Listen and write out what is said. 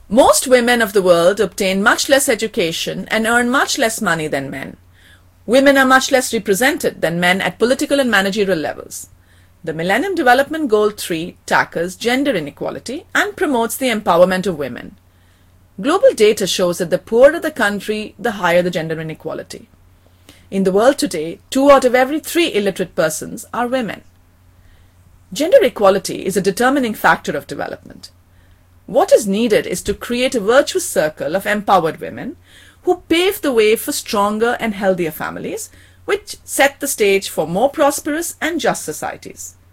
Most women of the world obtain much less education and earn much less money than men. Women are much less represented than men at political and managerial levels. The Millennium Development Goal 3 tackles gender inequality and promotes the empowerment of women. Global data shows that the poorer the country, the higher the gender inequality. In the world today, 2 out of every 3 illiterate persons are women. Gender equality is a determining factor of development. What is needed is to create a virtuous circle of empowered women who pave the way for stronger and healthier families, which set the stage for more prosperous and just societies.